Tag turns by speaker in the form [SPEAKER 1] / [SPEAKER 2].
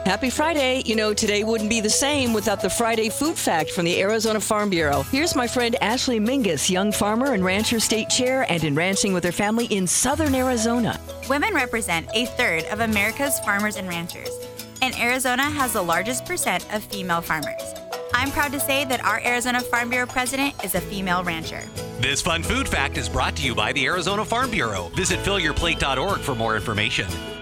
[SPEAKER 1] Happy Friday. You know, today wouldn't be the same without the Friday Food Fact from the Arizona Farm Bureau. Here's my friend Ashley Mingus, young farmer and rancher state chair and in ranching with her family in southern Arizona.
[SPEAKER 2] Women represent a third of America's farmers and ranchers, and Arizona has the largest percent of female farmers. I'm proud to say that our Arizona Farm Bureau president is a female rancher.
[SPEAKER 3] This fun food fact is brought to you by the Arizona Farm Bureau. Visit fillyourplate.org for more information.